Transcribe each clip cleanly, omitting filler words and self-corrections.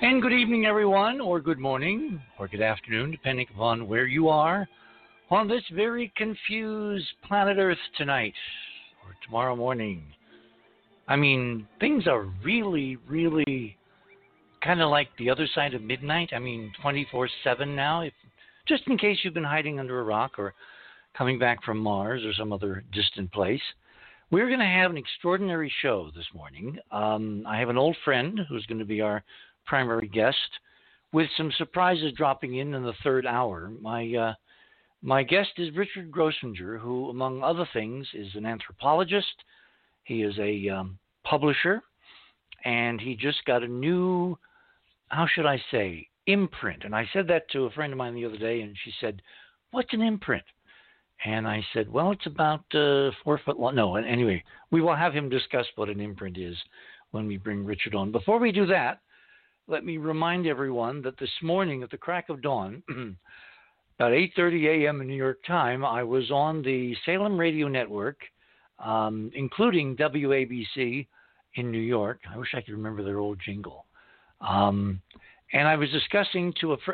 And good evening, everyone, or good morning, or good afternoon, depending upon where you are on this very confused planet Earth tonight or tomorrow morning. I mean, things are really, really kind of like the other side of midnight. I mean, 24/7 now. Just in case you've been hiding under a rock or coming back from Mars or some other distant place. We're going to have an extraordinary show this morning. I have an old friend who's going to be our primary guest with some surprises dropping in the third hour. My guest is Richard Grossinger, who, among other things, is an anthropologist. He is a publisher, and he just got a new, how should I say, imprint. And I said that to a friend of mine the other day, and she said, "What's an imprint?" And I said, well, it's about 4 foot long. No, anyway, we will have him discuss what an imprint is when we bring Richard on. Before we do that, let me remind everyone that this morning at the crack of dawn, about 8:30 a.m. in New York time, I was on the Salem Radio Network, including WABC in New York. I wish I could remember their old jingle. And I was discussing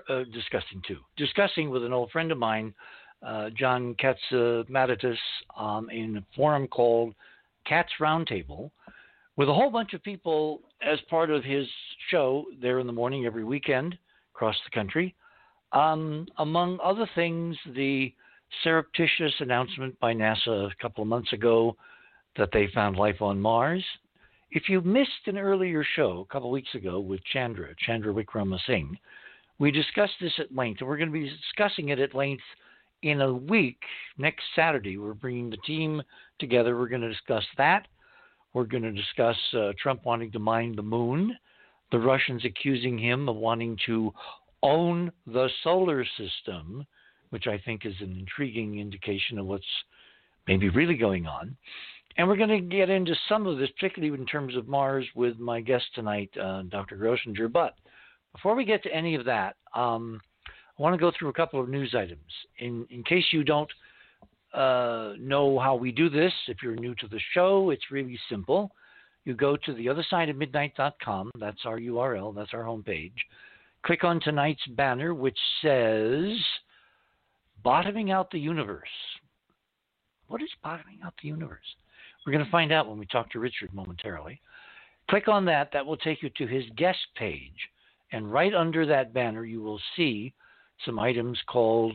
with an old friend of mine, John Katzmatatis, in a forum called Katz Roundtable, with a whole bunch of people as part of his show there in the morning every weekend across the country. Among other things, the surreptitious announcement by NASA a couple of months ago that they found life on Mars. If you missed an earlier show a couple of weeks ago with Chandra Wickramasinghe, we discussed this at length, and we're going to be discussing it at length in a week. Next Saturday, we're bringing the team together. We're going to discuss that. We're going to discuss Trump wanting to mine the moon, the Russians accusing him of wanting to own the solar system, which I think is an intriguing indication of what's maybe really going on. And we're going to get into some of this, particularly in terms of Mars, with my guest tonight, Dr. Grossinger. But before we get to any of that, I want to go through a couple of news items. In case you don't know how we do this, if you're new to the show, it's really simple. You go to theothersideofmidnight.com. That's our URL. That's our homepage. Click on tonight's banner, which says Bottoming Out the Universe. What is bottoming out the universe? We're going to find out when we talk to Richard momentarily. Click on that. That will take you to his guest page. And right under that banner, you will see some items called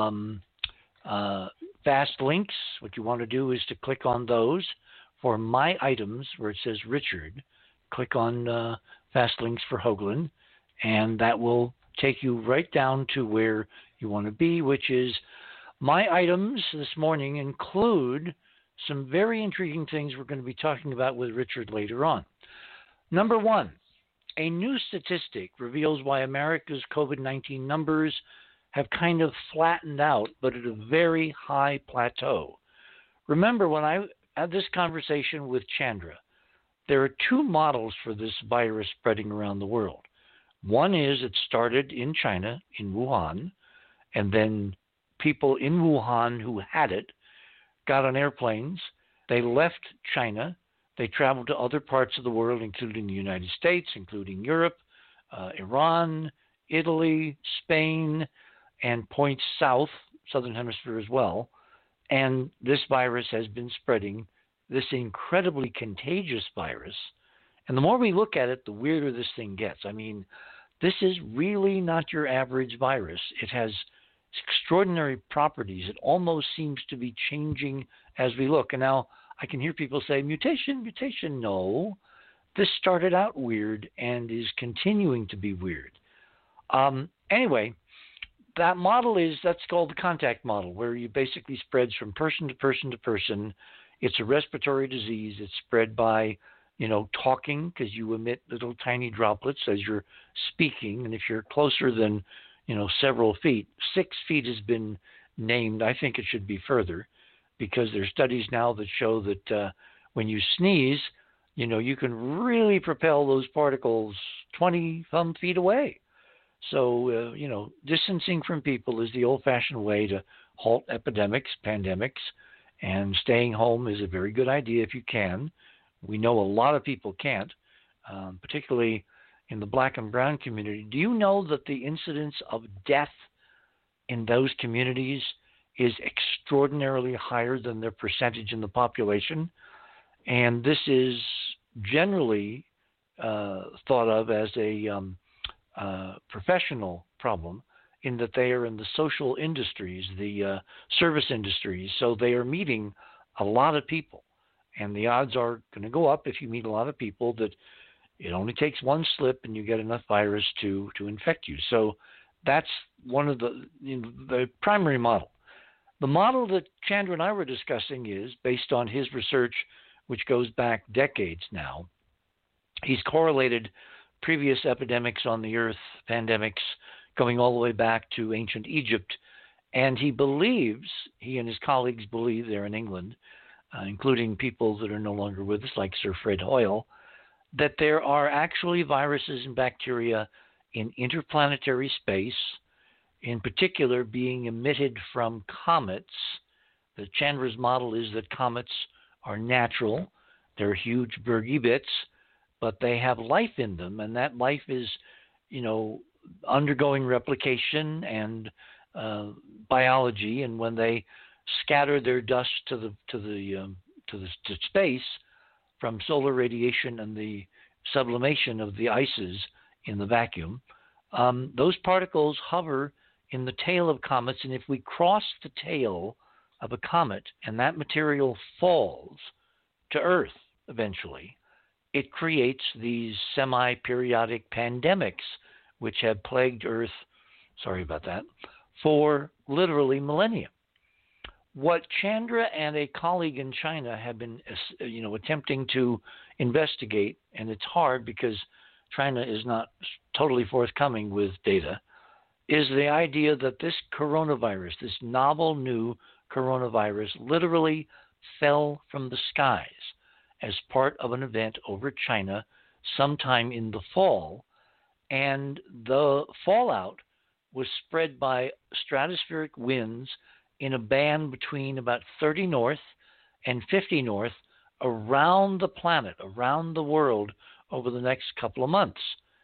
fast links. What you want to do is to click on those. For my items, where it says Richard, click on fast links for Hoagland, and that will take you right down to where you want to be, which is my items this morning include some very intriguing things we're going to be talking about with Richard later on. Number one, a new statistic reveals why America's COVID-19 numbers have kind of flattened out, but at a very high plateau. Remember, when I had this conversation with Chandra, there are two models for this virus spreading around the world. One is it started in China, in Wuhan, and then people in Wuhan who had it got on airplanes. They left China. They traveled to other parts of the world, including the United States, including Europe, Iran, Italy, Spain, and points south, southern hemisphere as well. And this virus has been spreading, this incredibly contagious virus. And the more we look at it, the weirder this thing gets. I mean, this is really not your average virus. It has extraordinary properties. It almost seems to be changing as we look. And now I can hear people say, mutation. No, this started out weird and is continuing to be weird. Anyway, that model that's called the contact model, where you basically spreads from person to person to person. It's a respiratory disease. It's spread by, talking, because you emit little tiny droplets as you're speaking. And if you're closer than, several feet, 6 feet has been named. I think it should be further, because there's studies now that show that when you sneeze, you can really propel those particles 20-some feet away. So, distancing from people is the old-fashioned way to halt epidemics, pandemics, and staying home is a very good idea if you can. We know a lot of people can't, particularly in the black and brown community, do you know that the incidence of death in those communities is extraordinarily higher than their percentage in the population? And this is generally thought of as a professional problem, in that they are in the social industries, the service industries. So they are meeting a lot of people. And the odds are going to go up if you meet a lot of people that it only takes one slip and you get enough virus to infect you. So that's one of the primary model. The model that Chandra and I were discussing is based on his research, which goes back decades now. He's correlated previous epidemics on the earth, pandemics, going all the way back to ancient Egypt. And he and his colleagues believe, there in England, including people that are no longer with us, like Sir Fred Hoyle, that there are actually viruses and bacteria in interplanetary space, in particular being emitted from comets. The Chandra's model is that comets are natural. They're huge Bergy bits, but they have life in them, and that life is, undergoing replication and biology. And when they scatter their dust to space from solar radiation and the sublimation of the ices in the vacuum, those particles hover in the tail of comets. And if we cross the tail of a comet and that material falls to Earth eventually, it creates these semi-periodic pandemics which have plagued Earth, for literally millennia. What Chandra and a colleague in China have been, attempting to investigate, and it's hard because China is not totally forthcoming with data, is the idea that this coronavirus, this novel new coronavirus, literally fell from the skies as part of an event over China sometime in the fall, and the fallout was spread by stratospheric winds in a band between about 30 north and 50 north around the planet, around the world, over the next couple of months.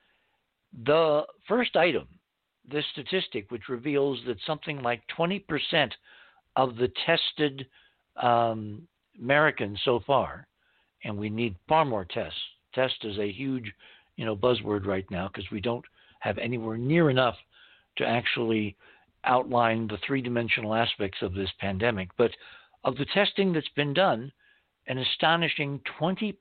The first item, this statistic, which reveals that something like 20% of the tested Americans so far, and we need far more tests. Test is a huge, buzzword right now because we don't have anywhere near enough to actually outline the three-dimensional aspects of this pandemic. But of the testing that's been done, an astonishing 20%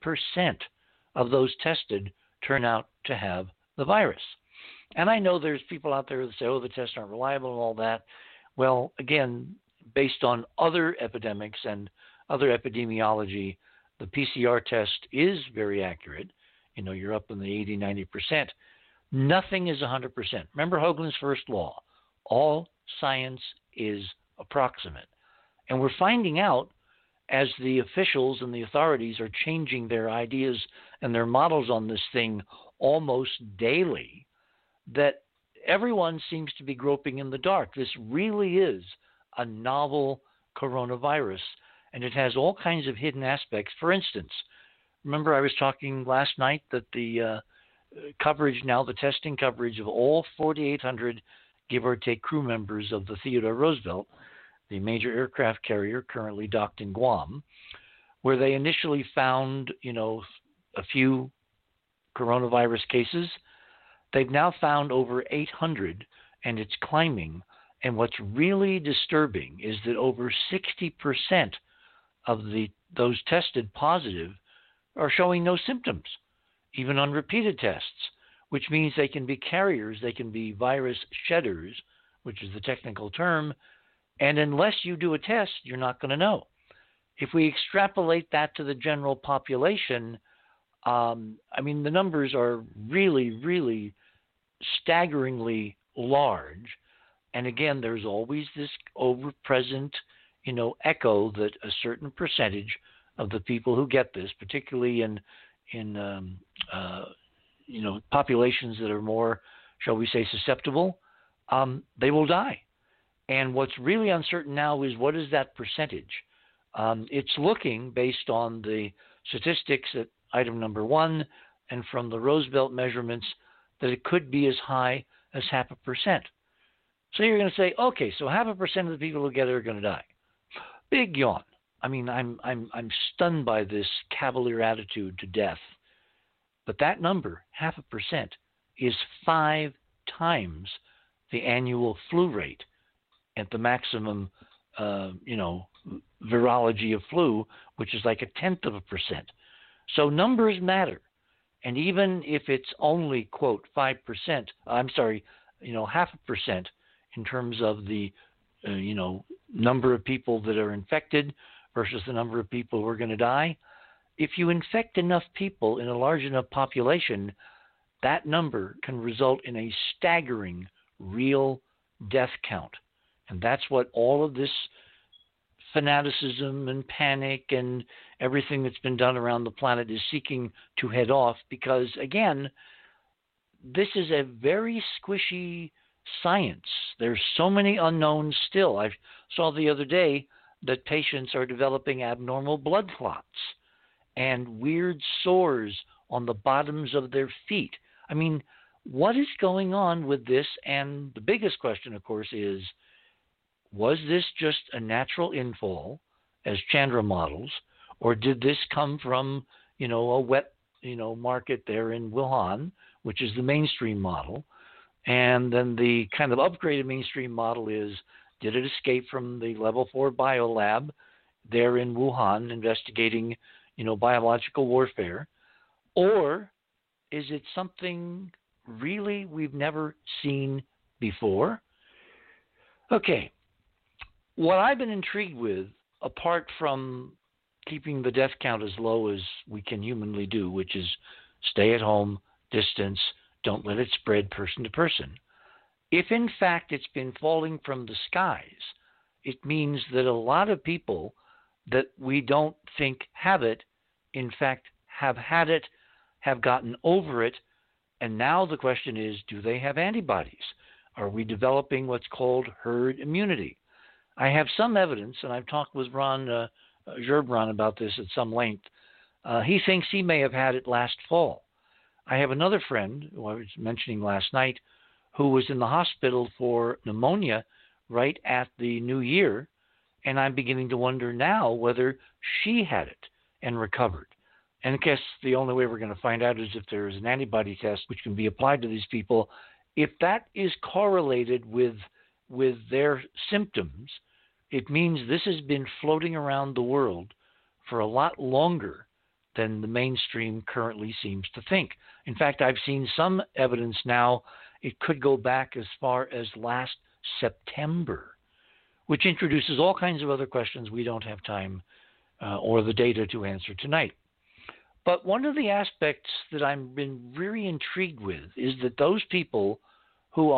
of those tested turn out to have the virus. And I know there's people out there that say, the tests aren't reliable and all that. Well, again, based on other epidemics and other epidemiology, the PCR test is very accurate. You're up in the 80, 90%. Nothing is 100%. Remember Hoagland's first law. All science is approximate. And we're finding out, as the officials and the authorities are changing their ideas and their models on this thing almost daily, that everyone seems to be groping in the dark. This really is a novel coronavirus, and it has all kinds of hidden aspects. For instance, remember I was talking last night that the coverage now, the testing coverage of all 4,800, give or take, crew members of the Theodore Roosevelt, the major aircraft carrier currently docked in Guam, where they initially found, a few coronavirus cases. They've now found over 800, and it's climbing. And what's really disturbing is that over 60% of those tested positive are showing no symptoms, even on repeated tests, which means they can be carriers, they can be virus shedders, which is the technical term, and unless you do a test, you're not going to know. If we extrapolate that to the general population, the numbers are really, really staggeringly large. And again, there's always this over-present, echo that a certain percentage of the people who get this, particularly in populations that are more, shall we say, susceptible, they will die. And what's really uncertain now is what is that percentage? It's looking, based on the statistics at item number 1 and from the Roosevelt measurements, that it could be as high as 0.5%. So you're going to say, okay, so 0.5% of the people who get it are going to die. Big yawn. I mean, I'm stunned by this cavalier attitude to death. But that number, 0.5%, is 5 times the annual flu rate at the maximum, virology of flu, which is like 0.1%. So numbers matter. And even if it's only, quote, 5%, 0.5% in terms of the, number of people that are infected versus the number of people who are going to die, if you infect enough people in a large enough population, that number can result in a staggering real death count. And that's what all of this fanaticism and panic and everything that's been done around the planet is seeking to head off, because, again, this is a very squishy science. There's so many unknowns still. I saw the other day that patients are developing abnormal blood clots and weird sores on the bottoms of their feet. I mean, what is going on with this? And the biggest question, of course, is, was this just a natural infall, as Chandra models, or did this come from, a wet, market there in Wuhan, which is the mainstream model? And then the kind of upgraded mainstream model is, did it escape from the level 4 biolab there in Wuhan investigating, biological warfare? Or is it something really we've never seen before? Okay. What I've been intrigued with, apart from keeping the death count as low as we can humanly do, which is stay at home, distance, don't let it spread person to person. If in fact it's been falling from the skies, it means that a lot of people that we don't think have it, in fact, have had it, have gotten over it, and now the question is, do they have antibodies? Are we developing what's called herd immunity? I have some evidence, and I've talked with Ron Gerbron about this at some length. He thinks he may have had it last fall. I have another friend, who I was mentioning last night, who was in the hospital for pneumonia right at the new year, and I'm beginning to wonder now whether she had it and recovered. And I guess the only way we're going to find out is if there is an antibody test which can be applied to these people. If that is correlated with their symptoms, it means this has been floating around the world for a lot longer than the mainstream currently seems to think. In fact, I've seen some evidence now it could go back as far as last September, which introduces all kinds of other questions we don't have time or the data to answer tonight. But one of the aspects that I've been really intrigued with is that those people who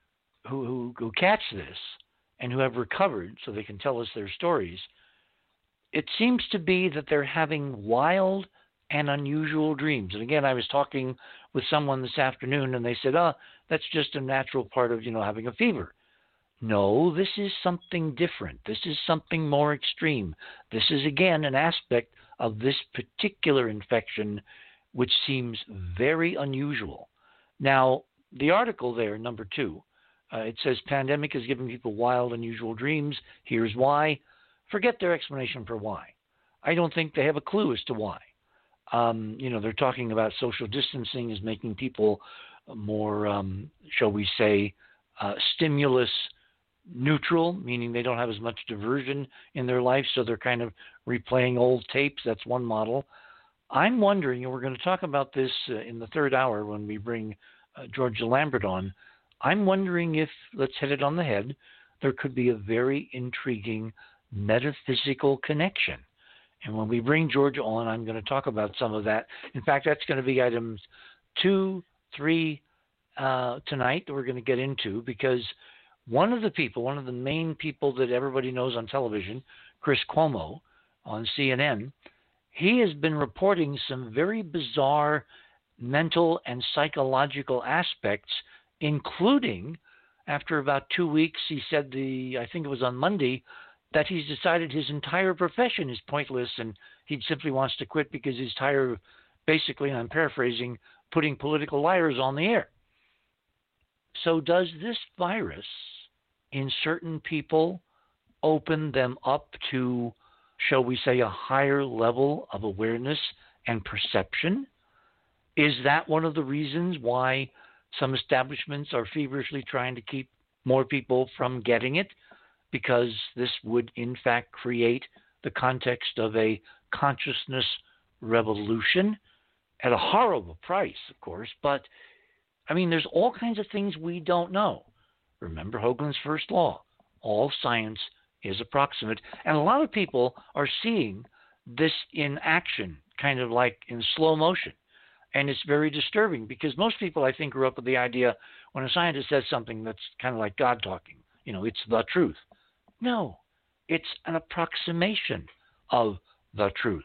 catch this and who have recovered so they can tell us their stories, it seems to be that they're having wild and unusual dreams. And again, I was talking with someone this afternoon, and they said, that's just a natural part of, having a fever. No, this is something different. This is something more extreme. This is, again, an aspect of this particular infection which seems very unusual. Now, the article there, number 2, it says pandemic is giving people wild, unusual dreams. Here's why. Forget their explanation for why. I don't think they have a clue as to why. They're talking about social distancing is making people more, shall we say, stimulus neutral, meaning they don't have as much diversion in their life, so they're kind of replaying old tapes. That's one model. I'm wondering, and we're going to talk about this in the third hour when we bring Georgia Lambert on, I'm wondering if, let's hit it on the head, there could be a very intriguing metaphysical connection. And when we bring Georgia on, I'm going to talk about some of that. In fact, that's going to be items 2, 3 tonight that we're going to get into, because one of the main people that everybody knows on television, Chris Cuomo on CNN, he has been reporting some very bizarre mental and psychological aspects, including after about 2 weeks, he said I think it was on Monday, that he's decided his entire profession is pointless and he simply wants to quit because he's tired of, basically, and I'm paraphrasing, putting political liars on the air. So does this virus in certain people open them up to, shall we say, a higher level of awareness and perception? Is that one of the reasons why some establishments are feverishly trying to keep more people from getting it? Because this would, in fact, create the context of a consciousness revolution at a horrible price, of course. But, I mean, there's all kinds of things we don't know. Remember Hoagland's first law. All science is approximate. And a lot of people are seeing this in action, kind of like in slow motion. And it's very disturbing because most people, I think, grew up with the idea when a scientist says something that's kind of like God talking, it's the truth. No, it's an approximation of the truth.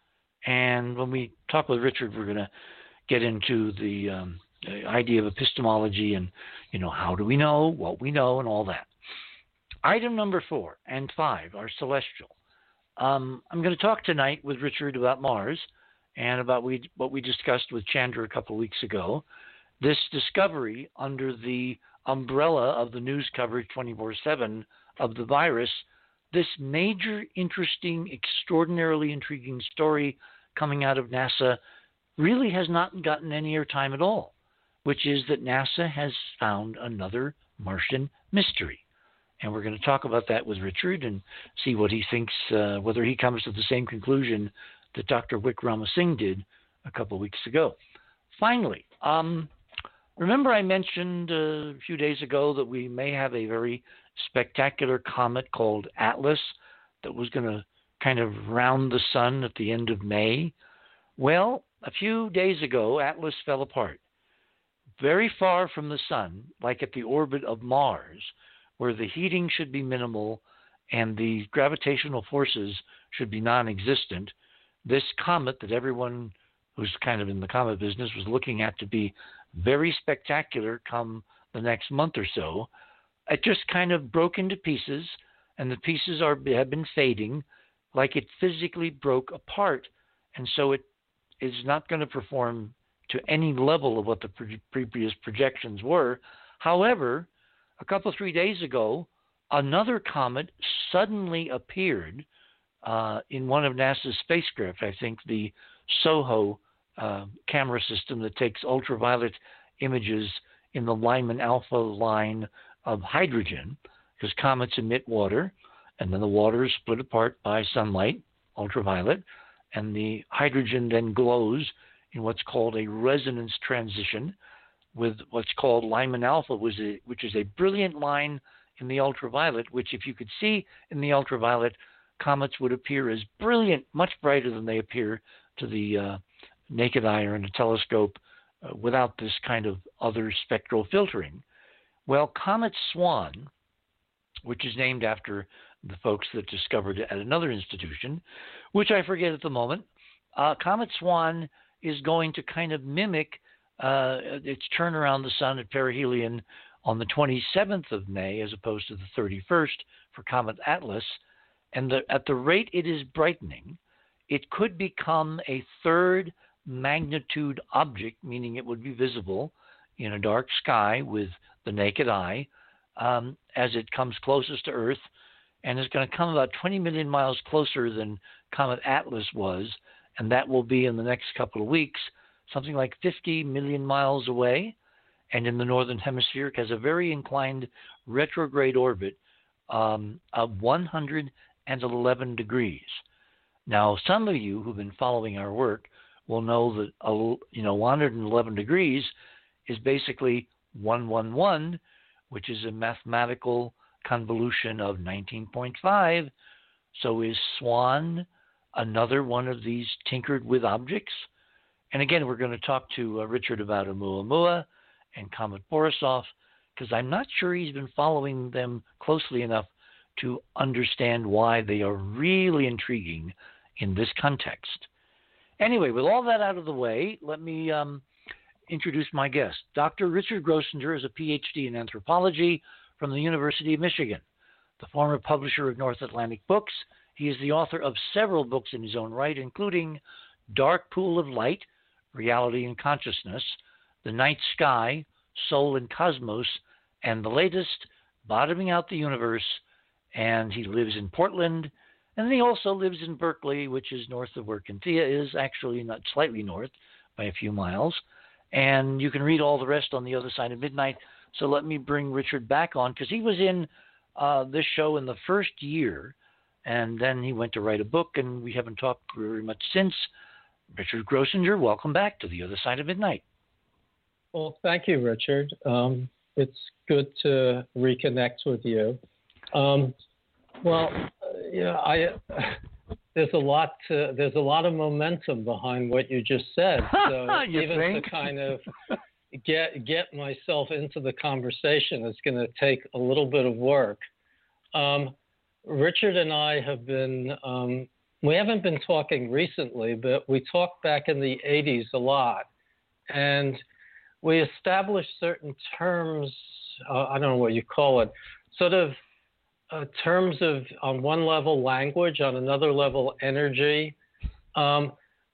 And when we talk with Richard, we're going to get into the idea of epistemology and, how do we know what we know and all that. Item number 4 and 5 are celestial. I'm going to talk tonight with Richard about Mars and about what we discussed with Chandra a couple of weeks ago. This discovery under the umbrella of the news coverage 24/7 of the virus, this major, interesting, extraordinarily intriguing story coming out of NASA really has not gotten any airtime at all, which is that NASA has found another Martian mystery. And we're going to talk about that with Richard and see what he thinks, whether he comes to the same conclusion that Dr. Wickramasinghe did a couple of weeks ago. Finally, remember I mentioned a few days ago that we may have a very spectacular comet called Atlas that was going to kind of round the sun at the end of May? Well, a few days ago, Atlas fell apart. Very far from the sun, like at the orbit of Mars, where the heating should be minimal and the gravitational forces should be non-existent, this comet that everyone who's kind of in the comet business was looking at to be very spectacular come the next month or so, it just kind of broke into pieces, and the pieces have been fading like it physically broke apart, and so it is not going to perform to any level of what the previous projections were. However, a couple, 3 days ago, another comet suddenly appeared in one of NASA's spacecraft, I think the SOHO camera system that takes ultraviolet images in the Lyman alpha line of hydrogen, because comets emit water, and then the water is split apart by sunlight, ultraviolet, and the hydrogen then glows in what's called a resonance transition with what's called Lyman alpha, which is a brilliant line in the ultraviolet, which if you could see in the ultraviolet, comets would appear as brilliant, much brighter than they appear to the naked eye or in a telescope without this kind of other spectral filtering. Well, Comet Swan, which is named after the folks that discovered it at another institution, which I forget at the moment, Comet Swan is going to kind of mimic its turn around the sun at perihelion on the 27th of May as opposed to the 31st for Comet Atlas. And at the rate it is brightening, it could become a third magnitude object, meaning it would be visible in a dark sky with the naked eye as it comes closest to Earth, and is going to come about 20 million miles closer than Comet Atlas was, and that will be in the next couple of weeks, something like 50 million miles away, and in the northern hemisphere. It has a very inclined retrograde orbit of 111 degrees. Now, some of you who've been following our work will know that 111 degrees is basically 111, which is a mathematical convolution of 19.5. So is Swan another one of these tinkered with objects? And again, we're going to talk to Richard about Oumuamua and Comet Borisov, because I'm not sure he's been following them closely enough to understand why they are really intriguing in this context. Anyway, with all that out of the way, let me introduce my guest. Dr. Richard Grossinger is a PhD in anthropology from the University of Michigan. The former publisher of North Atlantic Books, he is the author of several books in his own right, including Dark Pool of Light, Reality and Consciousness, The Night Sky, Soul and Cosmos, and the latest, Bottoming Out the Universe. And he lives in Portland, and he also lives in Berkeley, which is north of where Cynthia is, actually not slightly north by a few miles. And you can read all the rest on The Other Side of Midnight. So let me bring Richard back on, because he was in this show in the first year, and then he went to write a book, and we haven't talked very much since. Richard Grossinger, welcome back to The Other Side of Midnight. Well, thank you, Richard. It's good to reconnect with you. There's a lot of momentum behind what you just said. So to kind of get myself into the conversation, it's going to take a little bit of work. Richard and I have been, we haven't been talking recently, but we talked back in the 80s a lot. And we established certain terms, I don't know what you call it, sort of terms of, on one level, language, on another level, energy. I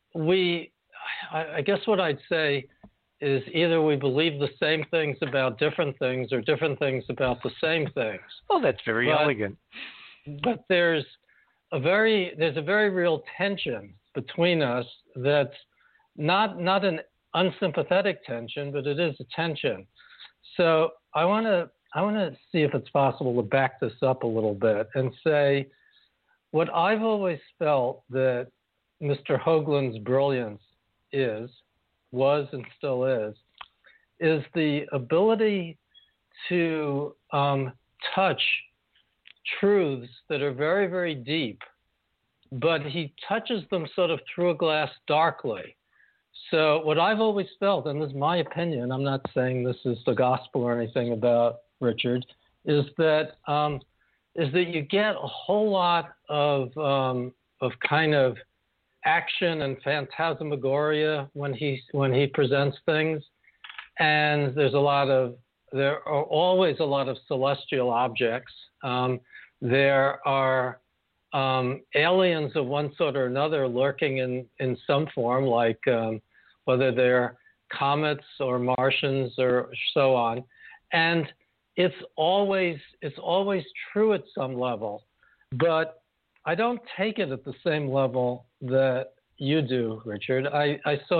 guess what I'd say is either we believe the same things about different things or different things about the same things. Oh, that's very elegant. But there's a very real tension between us that's not an unsympathetic tension, but it is a tension. So I want to see if it's possible to back this up a little bit and say what I've always felt that Mr. Hoagland's brilliance was and still is the ability to touch truths that are very, very deep, but he touches them sort of through a glass darkly. So what I've always felt, and this is my opinion, I'm not saying this is the gospel or anything about Richard, is that you get a whole lot of kind of action and phantasmagoria when he presents things, and there are always a lot of celestial objects. There are aliens of one sort or another lurking in some form, like whether they're comets or Martians or so on, and it's always true at some level, but I don't take it at the same level that you do, Richard. I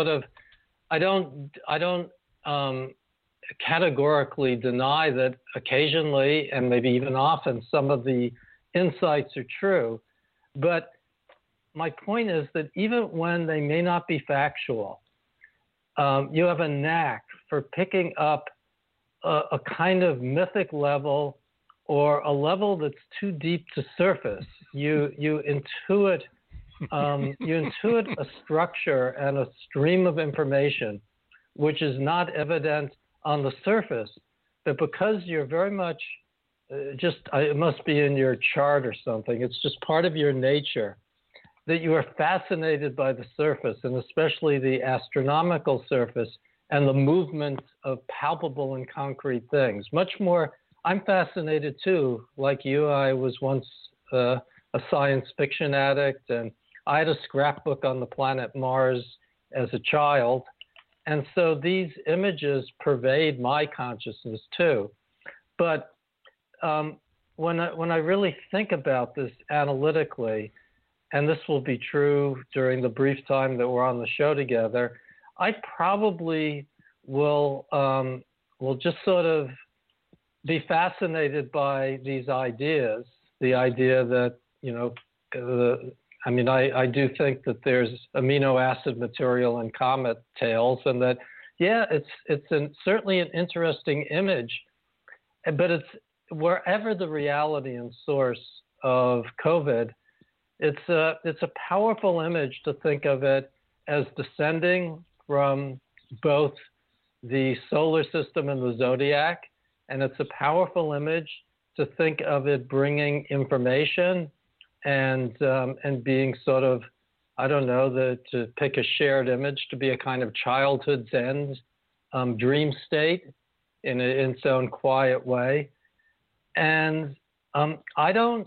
don't categorically deny that occasionally and maybe even often some of the insights are true, but my point is that even when they may not be factual, you have a knack for picking up a kind of mythic level or a level that's too deep to surface. You intuit a structure and a stream of information which is not evident on the surface, but because you're very much it must be in your chart or something, it's just part of your nature that you are fascinated by the surface, and especially the astronomical surface and the movement of palpable and concrete things. Much more, I'm fascinated too. Like you, I was once a science fiction addict, and I had a scrapbook on the planet Mars as a child. And so these images pervade my consciousness too. But when I really think about this analytically, and this will be true during the brief time that we're on the show together, I probably will just sort of be fascinated by these ideas. The idea that, I do think that there's amino acid material in comet tails, and that, it's certainly an interesting image, but it's wherever the reality and source of COVID, it's a powerful image to think of it as descending from both the solar system and the zodiac, and it's a powerful image to think of it bringing information and being sort of, I don't know, to pick a shared image, to be a kind of childhood's end dream state in its own quiet way. And I don't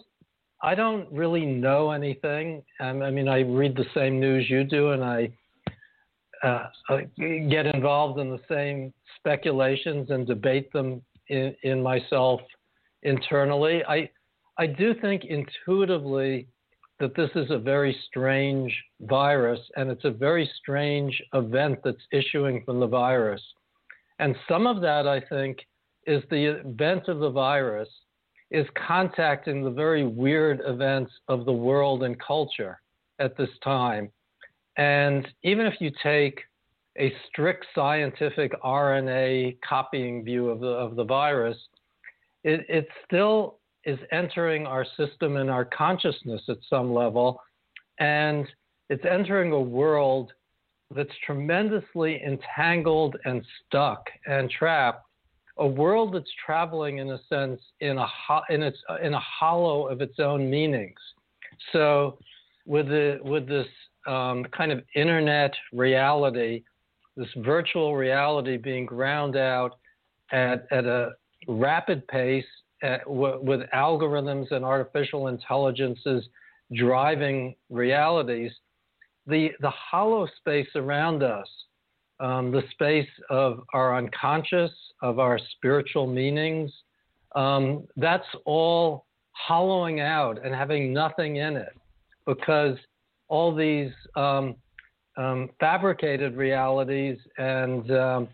really know anything. I read the same news you do, and get involved in the same speculations and debate them in myself internally. I do think intuitively that this is a very strange virus, and it's a very strange event that's issuing from the virus. And some of that, I think, is the event of the virus is contacting the very weird events of the world and culture at this time. And even if you take a strict scientific RNA copying view of the virus, it still is entering our system and our consciousness at some level, and it's entering a world that's tremendously entangled and stuck and trapped, a world that's traveling in a sense in a hollow of its own meanings. So with this kind of internet reality, this virtual reality being ground out at a rapid pace, with algorithms and artificial intelligences driving realities, the hollow space around us, the space of our unconscious, of our spiritual meanings, that's all hollowing out and having nothing in it, because all these fabricated realities and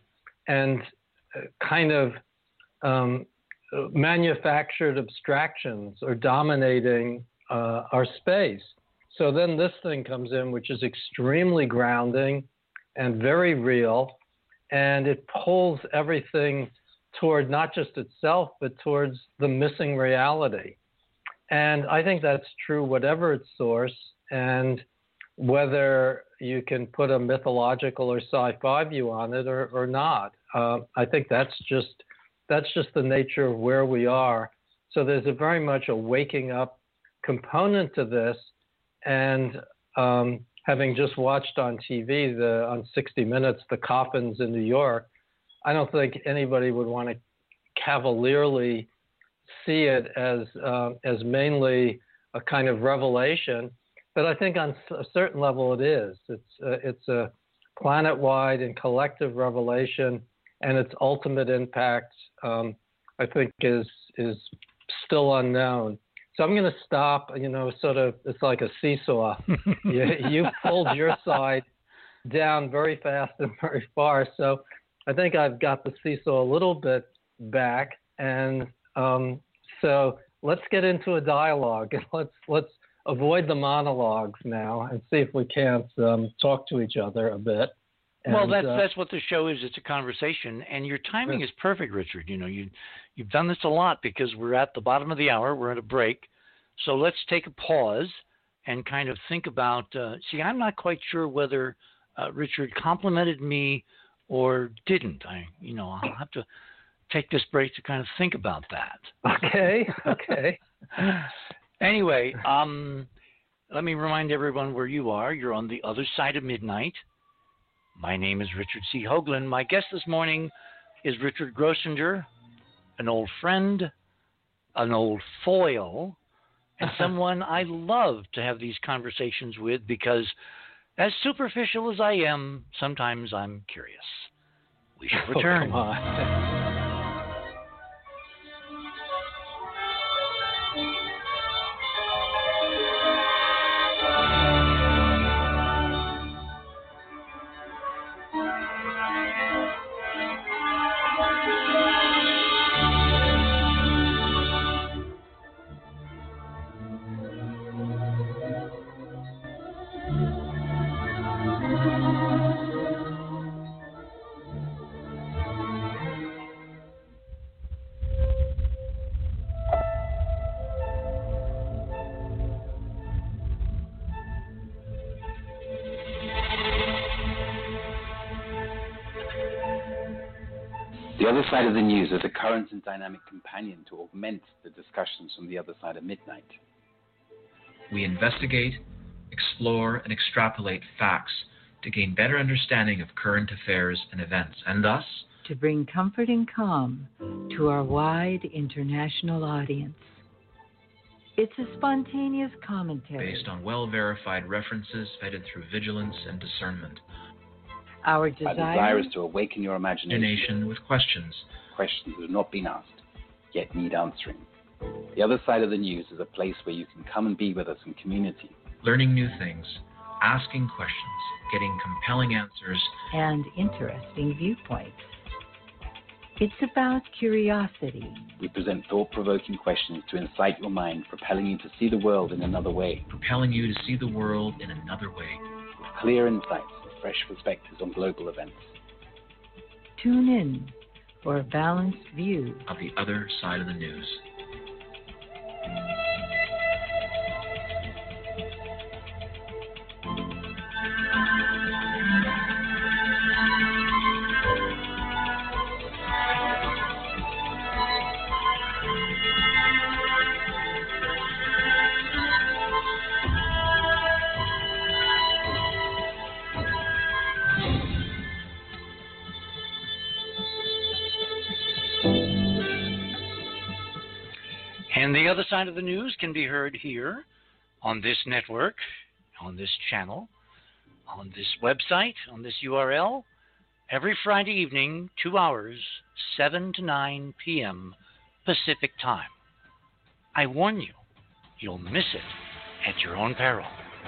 kind of manufactured abstractions are dominating our space. So then this thing comes in, which is extremely grounding and very real, and it pulls everything toward not just itself, but towards the missing reality. And I think that's true whatever its source, and whether you can put a mythological or sci-fi view on it or not. I think that's just the nature of where we are. So there's very much a waking up component to this. And having just watched on TV, on 60 Minutes, the coffins in New York, I don't think anybody would want to cavalierly see it as mainly a kind of revelation. But I think on a certain level it is. It's a planet-wide and collective revelation, and its ultimate impact, I think, is still unknown. So I'm going to stop, sort of, it's like a seesaw. You pulled your side down very fast and very far. So I think I've got the seesaw a little bit back. And so let's get into a dialogue. Let's avoid the monologues now and see if we can't talk to each other a bit. And, well, that's what the show is. It's a conversation, and your timing is perfect, Richard. You've done this a lot because we're at the bottom of the hour. We're at a break, so let's take a pause and kind of think about. I'm not quite sure whether Richard complimented me or didn't. I'll have to take this break to kind of think about that. Okay. Anyway, let me remind everyone where you are. You're on the other side of midnight. My name is Richard C. Hoagland. My guest this morning is Richard Grossinger, an old friend, an old foil, and someone I love to have these conversations with because, as superficial as I am, sometimes I'm curious. We shall return. Come on. The Other Side of the News is a current and dynamic companion to augment the discussions from the other side of midnight. We investigate, explore, and extrapolate facts to gain better understanding of current affairs and events, and thus to bring comfort and calm to our wide international audience. It's a spontaneous commentary based on well-verified references vetted through vigilance and discernment. Our My desire is to awaken your imagination with questions that have not been asked, yet need answering. The other side of the news is a place where you can come and be with us in community. Learning new things, asking questions, getting compelling answers, and interesting viewpoints. It's about curiosity. We present thought-provoking questions to incite your mind, propelling you to see the world in another way. With clear insights and fresh perspectives on global events. Tune in for a balanced view of the other side of the news. And the other side of the news can be heard here on this network, on this channel, on this website, on this URL, every Friday evening, 2 hours, 7 to 9 p.m. Pacific Time. I warn you, you'll miss it at your own peril.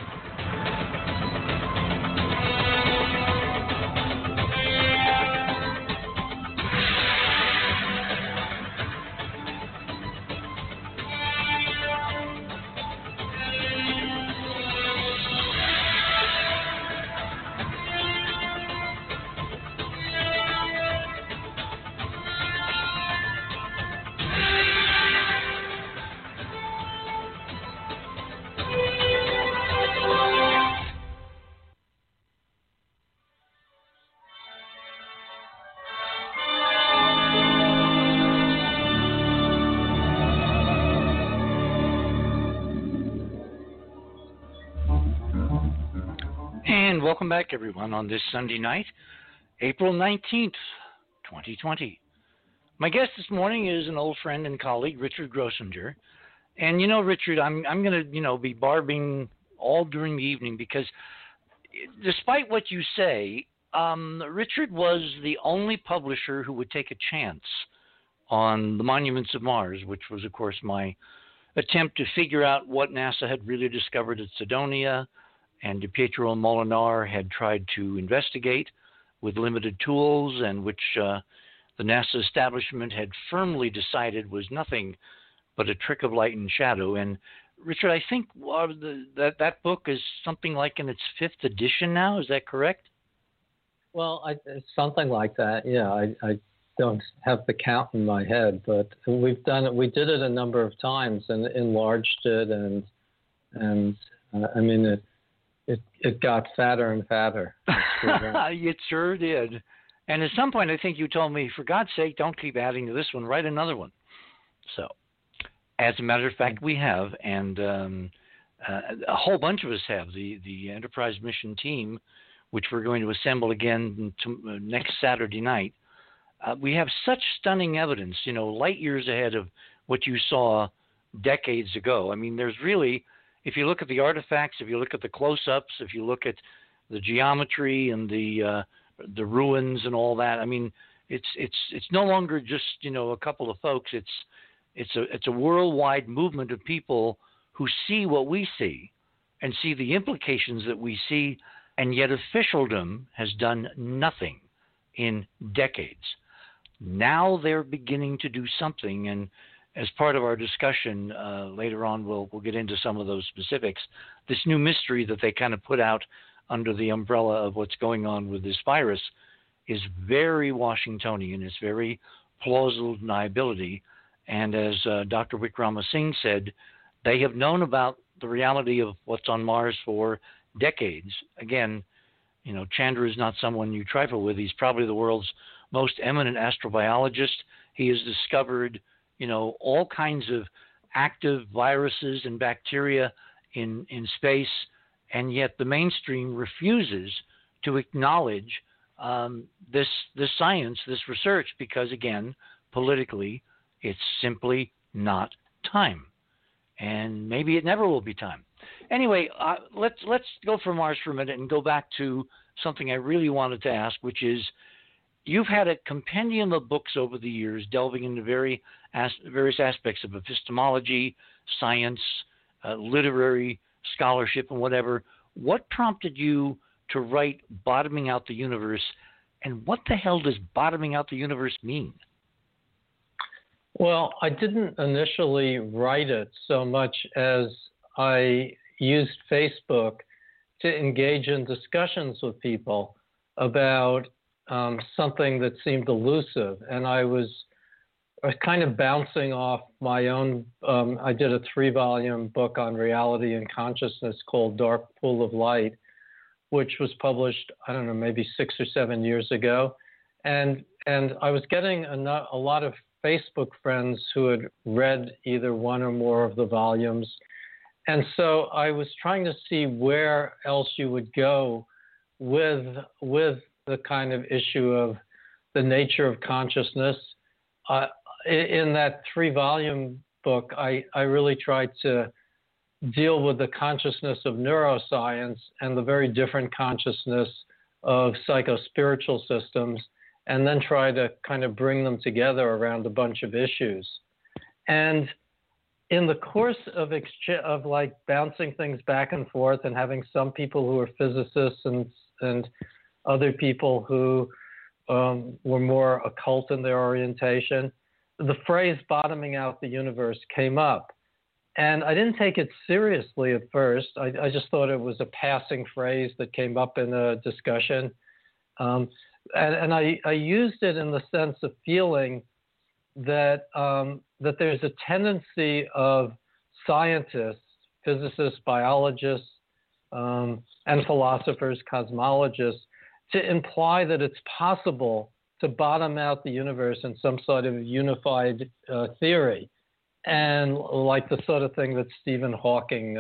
And welcome back, everyone, on this Sunday night, April 19th, 2020. My guest this morning is an old friend and colleague, Richard Grossinger. And, you know, Richard, I'm going to, be barbing all during the evening because despite what you say, Richard was the only publisher who would take a chance on the Monuments of Mars, which was, of course, my attempt to figure out what NASA had really discovered at Cydonia and DiPietro and Molinar had tried to investigate with limited tools, and which the NASA establishment had firmly decided was nothing but a trick of light and shadow. And Richard, I think that book is something like in its 5th edition now. Is that correct? Well, it's something like that. Yeah, I don't have the count in my head, but we've done it. We did it a number of times and enlarged it, and I mean it got fatter and fatter. It sure did. And at some point, I think you told me, for God's sake, don't keep adding to this one. Write another one. So, as a matter of fact, we have, and a whole bunch of us have. The Enterprise mission team, which we're going to assemble again next Saturday night. We have such stunning evidence, light years ahead of what you saw decades ago. I mean, there's really, if you look at the artifacts, if you look at the close-ups, if you look at the geometry and the ruins and all that, I mean, it's no longer just a couple of folks. It's a worldwide movement of people who see what we see and see the implications that we see, and yet officialdom has done nothing in decades. Now they're beginning to do something, and as part of our discussion later on, we'll get into some of those specifics. This new mystery that they kind of put out under the umbrella of what's going on with this virus is very Washingtonian. It's very plausible deniability. And as Dr. Wickramasinghe said, they have known about the reality of what's on Mars for decades. Again, Chandra is not someone you trifle with. He's probably the world's most eminent astrobiologist. He has discovered all kinds of active viruses and bacteria in space, and yet the mainstream refuses to acknowledge this science, this research, because, again, politically, it's simply not time. And maybe it never will be time. Anyway, let's go from Mars for a minute and go back to something I really wanted to ask, which is you've had a compendium of books over the years delving into various aspects of epistemology, science, literary scholarship, and whatever. What prompted you to write Bottoming Out the Universe, and what the hell does bottoming out the universe mean? Well, I didn't initially write it so much as I used Facebook to engage in discussions with people about something that seemed elusive. And I was kind of bouncing off my own. I did a 3-volume book on reality and consciousness called Dark Pool of Light, which was published, I don't know, maybe 6 or 7 years ago. And I was getting a lot of Facebook friends who had read either one or more of the volumes. And so I was trying to see where else you would go with the kind of issue of the nature of consciousness. In that 3-volume book, I really tried to deal with the consciousness of neuroscience and the very different consciousness of psychospiritual systems, and then try to kind of bring them together around a bunch of issues. And in the course of like bouncing things back and forth and having some people who are physicists and other people who were more occult in their orientation, the phrase bottoming out the universe came up. And I didn't take it seriously at first. I just thought it was a passing phrase that came up in a discussion. And I used it in the sense of feeling that that there's a tendency of scientists, physicists, biologists, and philosophers, cosmologists, to imply that it's possible to bottom out the universe in some sort of unified theory, and like the sort of thing that Stephen Hawking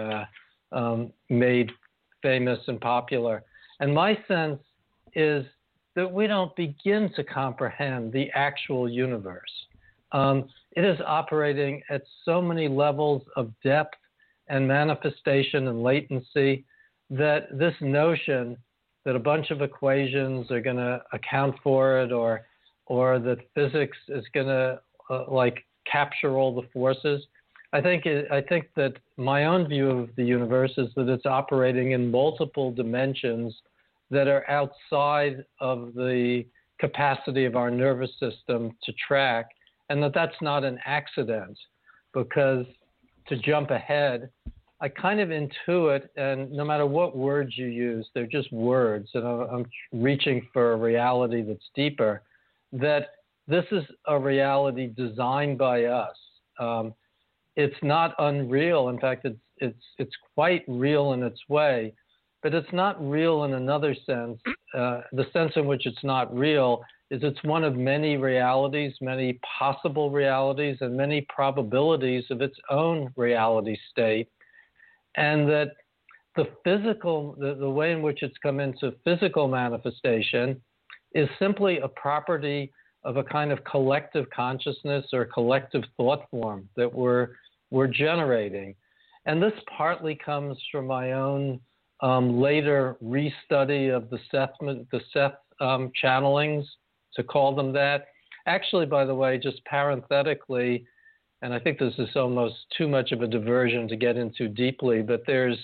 made famous and popular. And my sense is that we don't begin to comprehend the actual universe. It is operating at so many levels of depth and manifestation and latency that this notion that a bunch of equations are going to account for it, or that physics is going to like capture all the forces. I think that my own view of the universe is that it's operating in multiple dimensions that are outside of the capacity of our nervous system to track, and that's not an accident, because, to jump ahead, I kind of intuit, and no matter what words you use, they're just words, and I'm reaching for a reality that's deeper, that this is a reality designed by us. It's not unreal. In fact, it's quite real in its way, but it's not real in another sense. The sense in which it's not real is it's one of many realities, many possible realities, and many probabilities of its own reality state. And that the physical, the way in which it's come into physical manifestation is simply a property of a kind of collective consciousness or collective thought form that we're generating. And this partly comes from my own later restudy of the Seth channelings, to call them that. Actually, by the way, just parenthetically, and I think this is almost too much of a diversion to get into deeply, but there's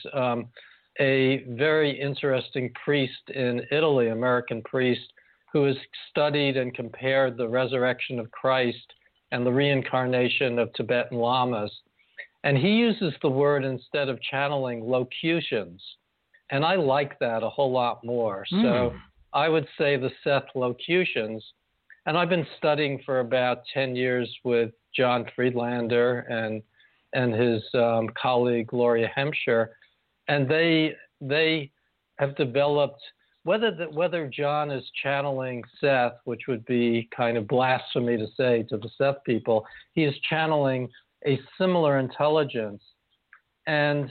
a very interesting priest in Italy, American priest, who has studied and compared the resurrection of Christ and the reincarnation of Tibetan lamas. And he uses the word, instead of channeling, locutions. And I like that a whole lot more. So I would say the Seth locutions. And I've been studying for about 10 years with John Friedlander and his colleague Gloria Hemscher. And they have developed, whether John is channeling Seth, which would be kind of blasphemy to say to the Seth people, he is channeling a similar intelligence. And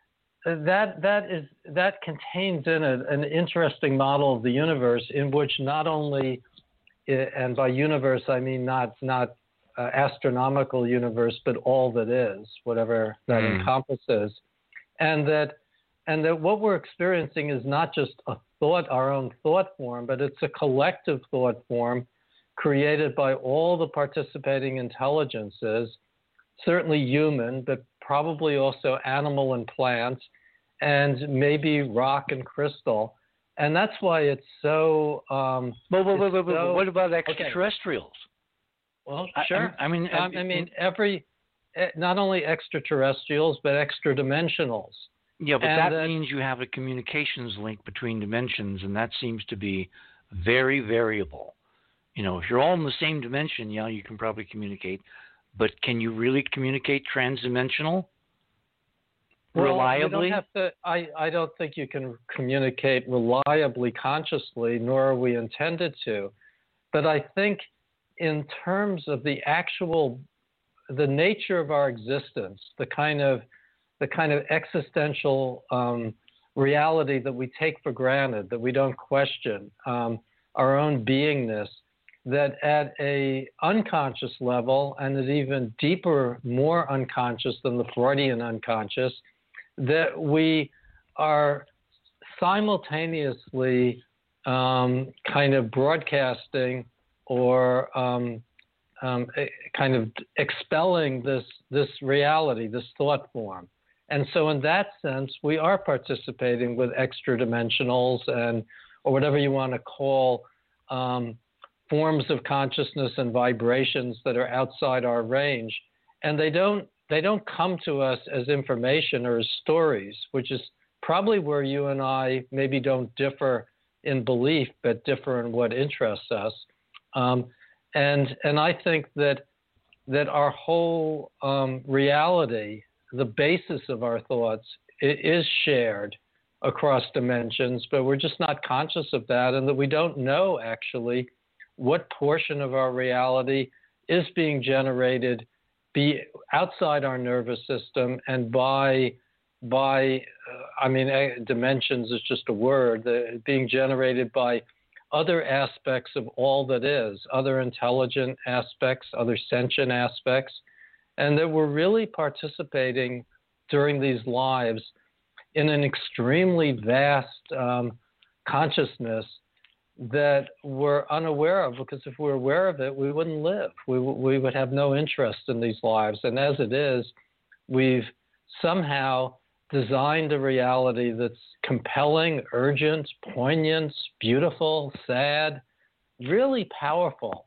that contains in it an interesting model of the universe, in which not only, and by universe I mean not astronomical universe, but all that is, whatever that encompasses. and that what we're experiencing is not just a thought, our own thought form, but it's a collective thought form created by all the participating intelligences, certainly human, but probably also animal and plants, and maybe rock and crystal. And that's why it's so... what about extraterrestrials? Well, sure. I mean, not only extraterrestrials, but extra-dimensionals. Yeah, but that means you have a communications link between dimensions, and that seems to be very variable. You know, if you're all in the same dimension, yeah, you can probably communicate. But can you really communicate transdimensional reliably? You don't have to, I don't think you can communicate reliably consciously, nor are we intended to. But I think in terms of the nature of our existence, the kind of existential reality that we take for granted, that we don't question, our own beingness, that at a unconscious level and at even deeper, more unconscious than the Freudian unconscious, that we are simultaneously kind of broadcasting or kind of expelling this reality, this thought form. And so in that sense, we are participating with extra-dimensionals or whatever you want to call forms of consciousness and vibrations that are outside our range. And they don't come to us as information or as stories, which is probably where you and I maybe don't differ in belief, but differ in what interests us. And I think that our whole reality, the basis of our thoughts, is shared across dimensions, but we're just not conscious of that, and that we don't know actually what portion of our reality is being generated outside our nervous system and by dimensions is just a word, being generated by other aspects of all that is, other intelligent aspects, other sentient aspects, and that we're really participating during these lives in an extremely vast consciousness that we're unaware of, because if we're aware of it, we wouldn't live. We would have no interest in these lives. And as it is, we've somehow designed a reality that's compelling, urgent, poignant, beautiful, sad, really powerful,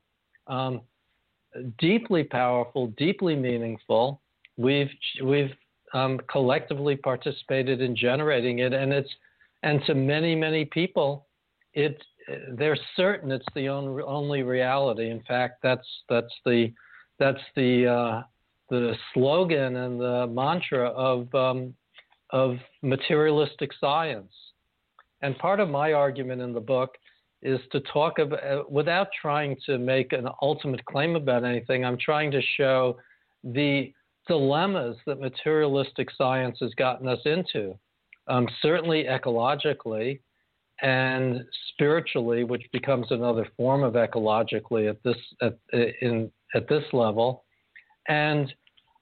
deeply powerful, deeply meaningful. We've collectively participated in generating it, and to many, many people, they're certain it's the only reality. In fact, that's the slogan and the mantra of materialistic science. And part of my argument in the book is to talk about, without trying to make an ultimate claim about anything, I'm trying to show the dilemmas that materialistic science has gotten us into, certainly ecologically and spiritually, which becomes another form of ecologically at this level, and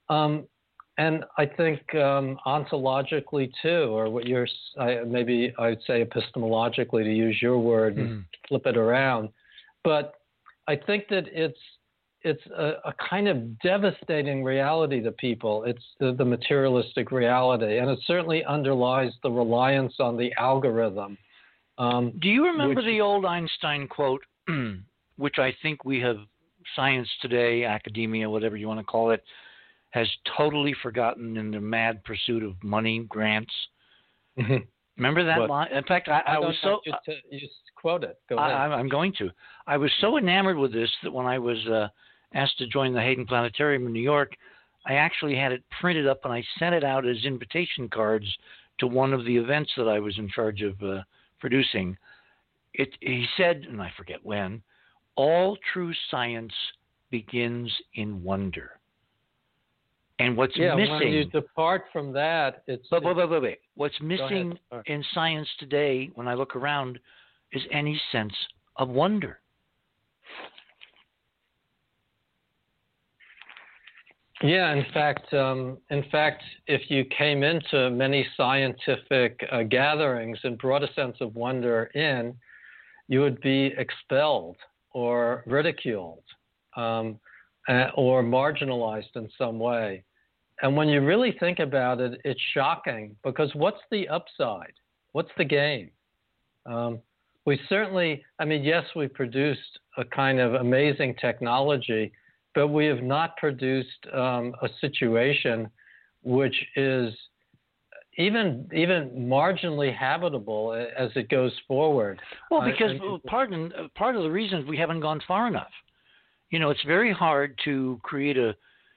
I think ontologically too, or maybe I'd say epistemologically, to use your word and flip it around. But I think that it's a kind of devastating reality to people. It's the materialistic reality, and it certainly underlies the reliance on the algorithm. Do you remember the old Einstein quote, which I think we have, science today, academia, whatever you want to call it, has totally forgotten in the mad pursuit of money, grants? Mm-hmm. Remember that line? In fact, I was so... You just quote it. Go ahead. I'm going to. I was so enamored with this that when I was asked to join the Hayden Planetarium in New York, I actually had it printed up and I sent it out as invitation cards to one of the events that I was in charge of producing. He said, and I forget when, all true science begins in wonder. And what's missing... when you depart from that, it's... Wait. What's missing in science today, when I look around, is any sense of wonder. Yeah, in fact, if you came into many scientific gatherings and brought a sense of wonder in, you would be expelled or ridiculed or marginalized in some way. And when you really think about it, it's shocking because what's the upside? What's the gain? We certainly, yes, we produced a kind of amazing technology, but we have not produced a situation which is even marginally habitable as it goes forward. Well, because part of the reason is we haven't gone far enough. It's very hard to create a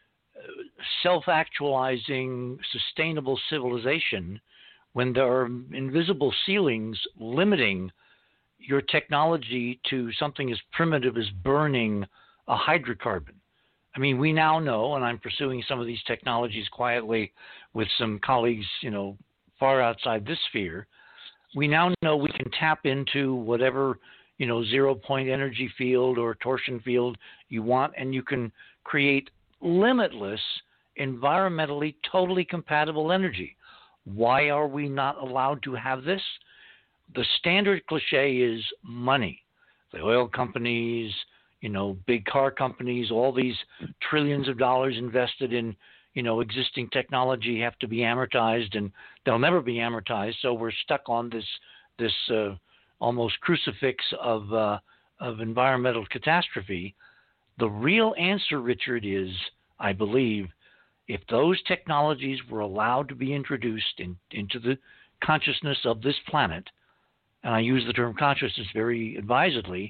self-actualizing, sustainable civilization when there are invisible ceilings limiting your technology to something as primitive as burning a hydrocarbon. We now know, and I'm pursuing some of these technologies quietly with some colleagues, far outside this sphere. We now know we can tap into whatever, 0-point energy field or torsion field you want, and you can create limitless, environmentally totally compatible energy. Why are we not allowed to have this? The standard cliche is money. The oil companies, big car companies, all these trillions of dollars invested in, existing technology have to be amortized, and they'll never be amortized. So we're stuck on this almost crucifix of environmental catastrophe. The real answer, Richard, is, I believe, if those technologies were allowed to be introduced into the consciousness of this planet, and I use the term consciousness very advisedly,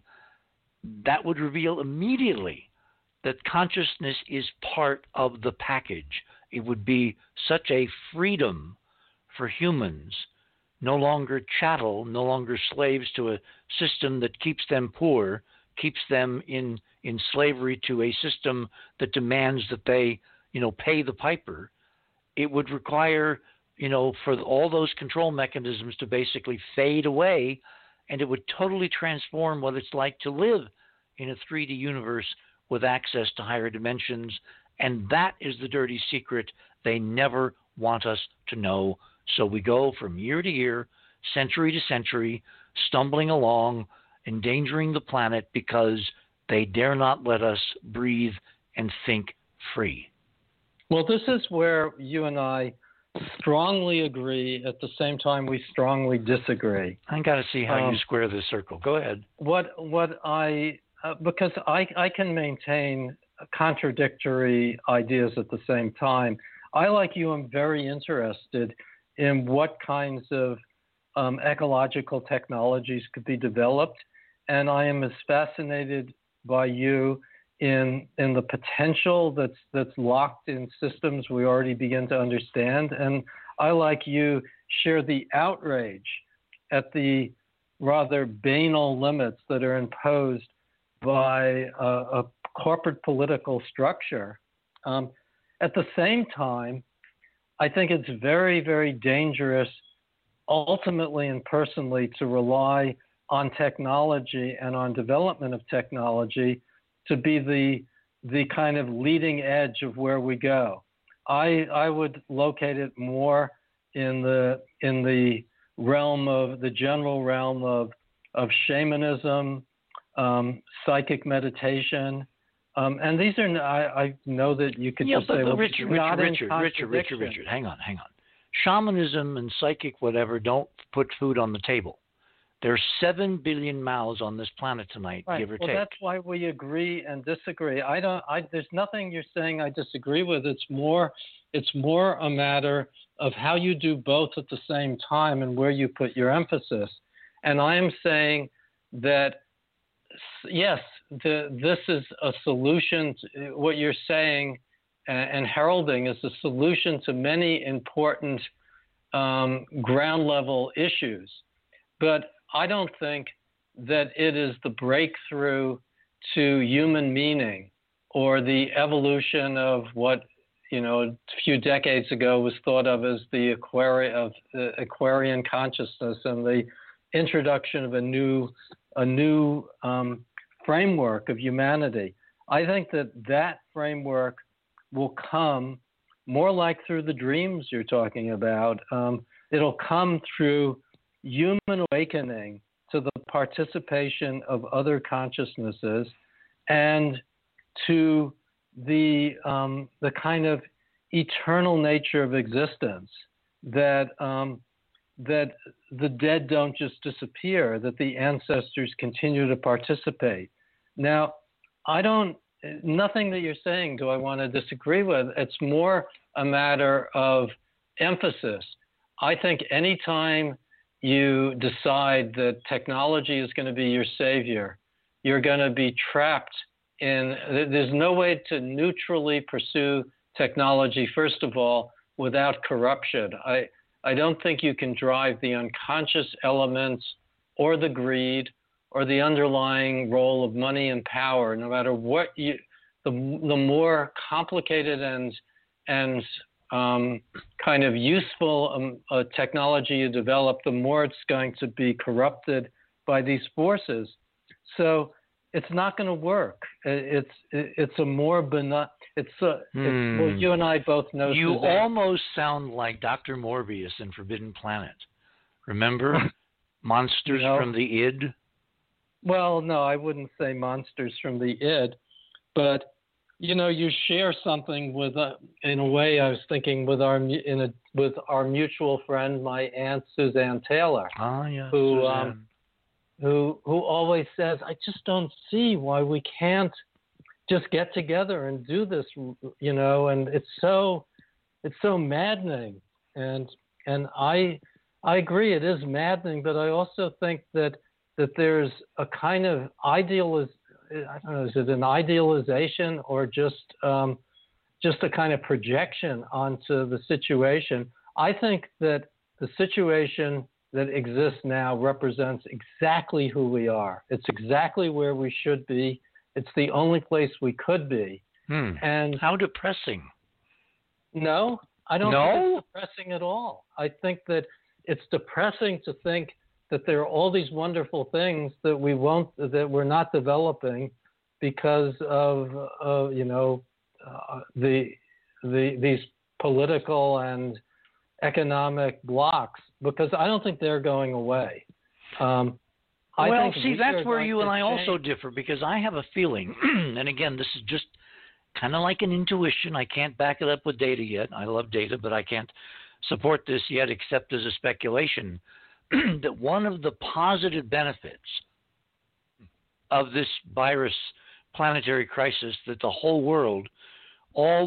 that would reveal immediately that consciousness is part of the package. It would be such a freedom for humans, no longer chattel, no longer slaves to a system that keeps them poor, keeps them in slavery to a system that demands that they, pay the piper. It would require, for all those control mechanisms to basically fade away, and it would totally transform what it's like to live in a 3D universe with access to higher dimensions. And that is the dirty secret they never want us to know. So we go from year to year, century to century, stumbling along, endangering the planet because they dare not let us breathe and think free. Well, this is where you and I strongly agree. At the same time, we strongly disagree. I got to see how you square this circle. Go ahead. Because I can maintain contradictory ideas at the same time. I, like you, am very interested in what kinds of ecological technologies could be developed, and I am as fascinated by you in the potential that's locked in systems we already begin to understand. And I, like you, share the outrage at the rather banal limits that are imposed by a corporate political structure. At the same time, I think it's very, very dangerous, ultimately and personally, to rely on technology and on development of technology to be the kind of leading edge of where we go. I would locate it more in the realm of the general realm of shamanism, psychic meditation, and these are. I know that you could just say, well, Richard, hang on. Shamanism and psychic whatever don't put food on the table. There's 7 billion mouths on this planet tonight, right. Give or take. Well, that's why we agree and disagree. There's nothing you're saying I disagree with. It's more a matter of how you do both at the same time and where you put your emphasis. And I am saying that, yes, this is a solution. What you're saying and heralding is a solution to many important ground level issues. But I don't think that it is the breakthrough to human meaning or the evolution of what, a few decades ago was thought of as the Aquarian consciousness and the introduction of a new framework of humanity. I think that framework will come more like through the dreams you're talking about. It'll come through human awakening to the participation of other consciousnesses and to the kind of eternal nature of existence, that that the dead don't just disappear, that the ancestors continue to participate. Now, nothing that you're saying do I want to disagree with. It's more a matter of emphasis. I think anytime you decide that technology is going to be your savior, you're going to be trapped in, there's no way to neutrally pursue technology, first of all, without corruption. I don't think you can drive the unconscious elements or the greed or the underlying role of money and power, no matter what the more complicated and kind of useful technology you develop, the more it's going to be corrupted by these forces. So it's not going to work. It's a more benign. Well, you and I both know. You almost sound like Dr. Morbius in Forbidden Planet. Remember, monsters from the id? Well, no, I wouldn't say monsters from the id, but you share something with. In a way, I was thinking with our mutual friend, my Aunt Suzanne Taylor. Ah, yeah, Suzanne. Who always says, I just don't see why we can't just get together and do this, and it's so maddening. And I agree, it is maddening, but I also think that there's a kind of I don't know, is it an idealization or just a kind of projection onto the situation? I think that the situation that exists now represents exactly who we are. It's exactly where we should be. It's the only place we could be. And how depressing. No, I don't think it's depressing at all. I think that it's depressing to think that there are all these wonderful things that we're not developing because of these political and economic blocks, because I don't think they're going away. That's where you and I also differ, because I have a feeling, and again, this is just kind of like an intuition. I can't back it up with data yet. I love data, but I can't support this yet except as a speculation, that one of the positive benefits of this virus planetary crisis, that the whole world, all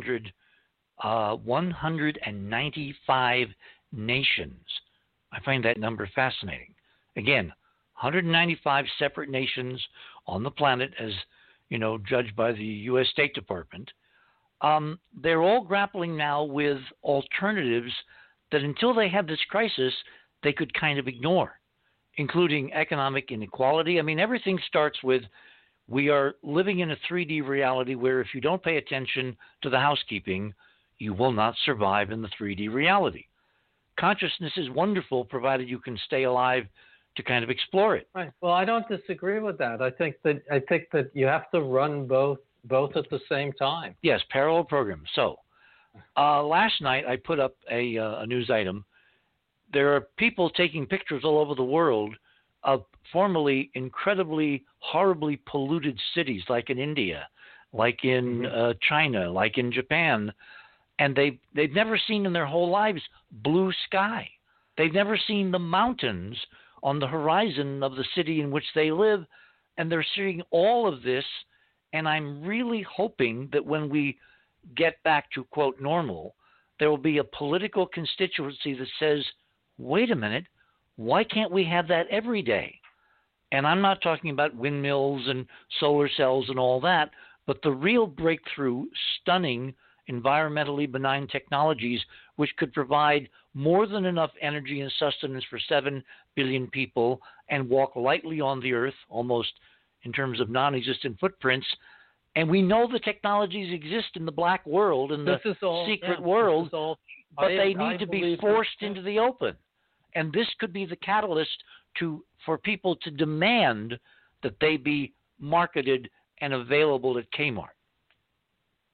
195 nations, I find that number fascinating. Again, 195 separate nations on the planet, as judged by the U.S. State Department. They're all grappling now with alternatives that until they had this crisis, they could kind of ignore, including economic inequality. I mean, everything starts with, we are living in a 3D reality where if you don't pay attention to the housekeeping, you will not survive in the 3D reality. Consciousness is wonderful, provided you can stay alive to kind of explore it. Right. Well, I don't disagree with that. I think that you have to run both at the same time. Yes, parallel programs. So, last night I put up a news item. There are people taking pictures all over the world of formerly incredibly, horribly polluted cities, like in India, like in China, like in Japan, and they've never seen in their whole lives blue sky. They've never seen the mountains on the horizon of the city in which they live, and they're seeing all of this, and I'm really hoping that when we get back to, quote, normal, there will be a political constituency that says, wait a minute, why can't we have that every day? And I'm not talking about windmills and solar cells and all that, but the real breakthrough, stunning, environmentally benign technologies which could provide more than enough energy and sustenance for 7 billion people and walk lightly on the earth, almost in terms of non-existent footprints. And we know the technologies exist in the black world, in the secret world, but they need to be forced into the open. And this could be the catalyst for people to demand that they be marketed and available at Kmart.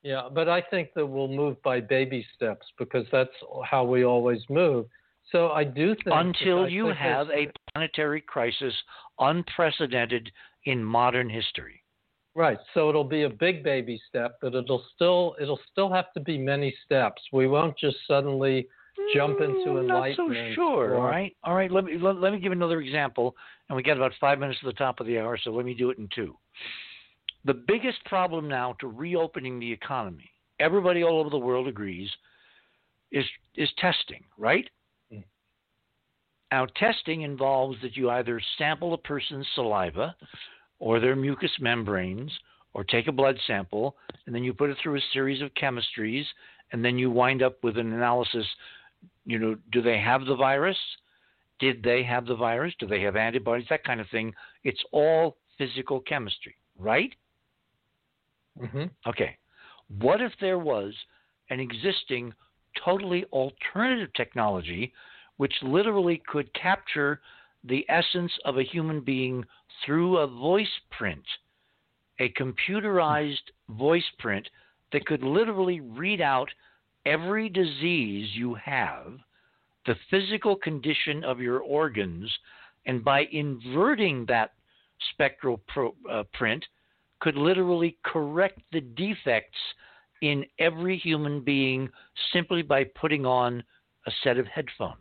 Yeah, but I think that we'll move by baby steps because that's how we always move. So I do think until you have a planetary crisis unprecedented in modern history. Right. So it'll be a big baby step, but it'll still have to be many steps. We won't just suddenly jump into enlightenment. Not so sure. All right. Let me give another example, and we got about 5 minutes to the top of the hour, so let me do it in two. The biggest problem now to reopening the economy, everybody all over the world agrees, is testing, right? Mm. Now, testing involves that you either sample a person's saliva or their mucous membranes, or take a blood sample, and then you put it through a series of chemistries, and then you wind up with an analysis. Do they have the virus? Did they have the virus? Do they have antibodies? That kind of thing. It's all physical chemistry, right? Mm-hmm. Okay. What if there was an existing totally alternative technology which literally could capture the essence of a human being through a voice print, a computerized voice print that could literally read out every disease you have, the physical condition of your organs, and by inverting that spectral print, could literally correct the defects in every human being simply by putting on a set of headphones.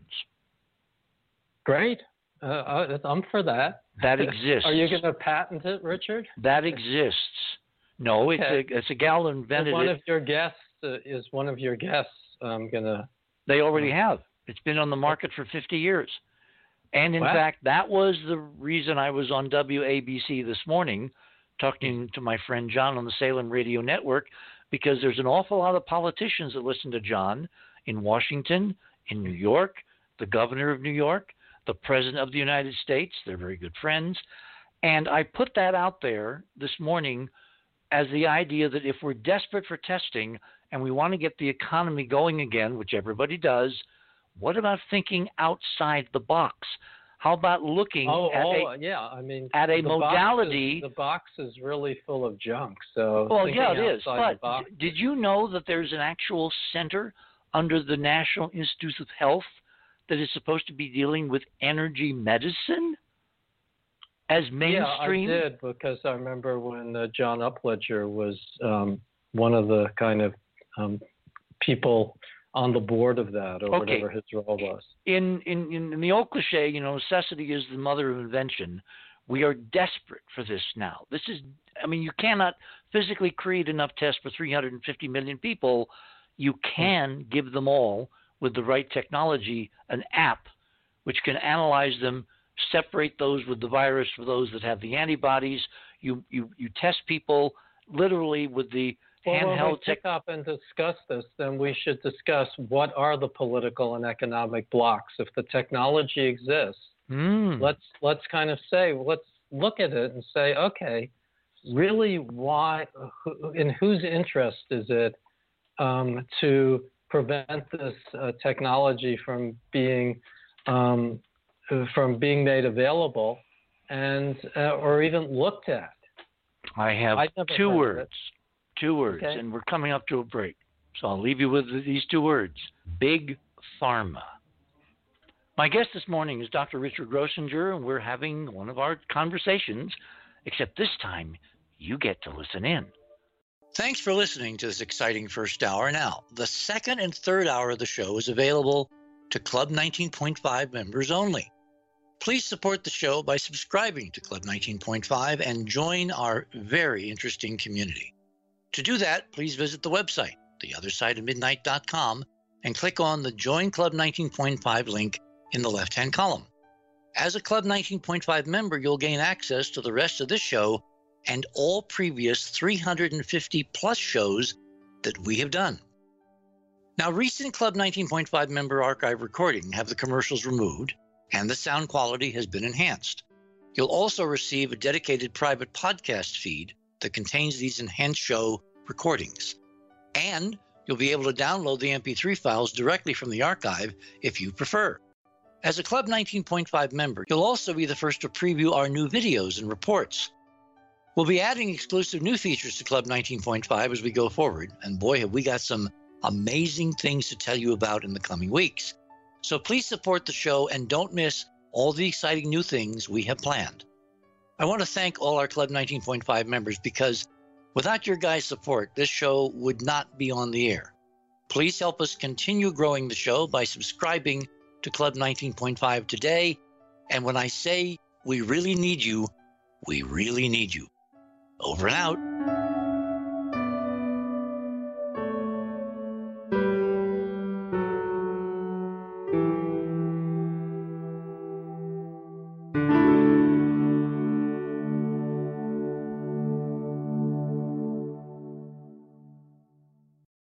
Great. I'm for that. That exists. Are you going to patent it, Richard? That exists. No, Okay. it's a gal invented one it. Of your guests is one of your guests gonna? They already have. It's been on the market for 50 years. And in fact, that was the reason I was on WABC this morning talking to my friend John on the Salem Radio Network, because there's an awful lot of politicians that listen to John in Washington, in New York, the governor of New York, the president of the United States. They're very good friends. And I put that out there this morning as the idea that if we're desperate for testing and we want to get the economy going again, which everybody does, what about thinking outside the box? How about looking at a modality? The box is really full of junk. So well, yeah, it is. But did you know that there's an actual center under the National Institutes of Health that is supposed to be dealing with energy medicine as mainstream? Yeah, I did, because I remember when John Upledger was one of the kind of people on the board of that, or whatever his role was. In the old cliche, necessity is the mother of invention. We are desperate for this now. You cannot physically create enough tests for 350 million people. You can give them all, with the right technology, an app which can analyze them, separate those with the virus from those that have the antibodies. You test people literally with the handheld. When we pick up and discuss this, then we should discuss what are the political and economic blocks. If the technology exists, let's kind of say, let's look at it and say, okay, really, why? In whose interest is it to prevent this technology from being made available and or even looked at? I have two words, okay. And we're coming up to a break. So I'll leave you with these two words: Big Pharma. My guest this morning is Dr. Richard Grossinger, and we're having one of our conversations, except this time you get to listen in. Thanks for listening to this exciting first hour. Now, the second and third hour of the show is available to Club 19.5 members only. Please support the show by subscribing to Club 19.5 and join our very interesting community. To do that, please visit the website, theothersideofmidnight.com, and click on the Join Club 19.5 link in the left-hand column. As a Club 19.5 member, you'll gain access to the rest of this show and all previous 350-plus shows that we have done. Now, recent Club 19.5 member archive recordings have the commercials removed, and the sound quality has been enhanced. You'll also receive a dedicated private podcast feed that contains these enhanced show recordings. And you'll be able to download the MP3 files directly from the archive if you prefer. As a Club 19.5 member, you'll also be the first to preview our new videos and reports. We'll be adding exclusive new features to Club 19.5 as we go forward, and boy, have we got some amazing things to tell you about in the coming weeks. So please support the show and don't miss all the exciting new things we have planned. I want to thank all our Club 19.5 members because without your guys' support, this show would not be on the air. Please help us continue growing the show by subscribing to Club 19.5 today. And when I say we really need you, we really need you. Over and out.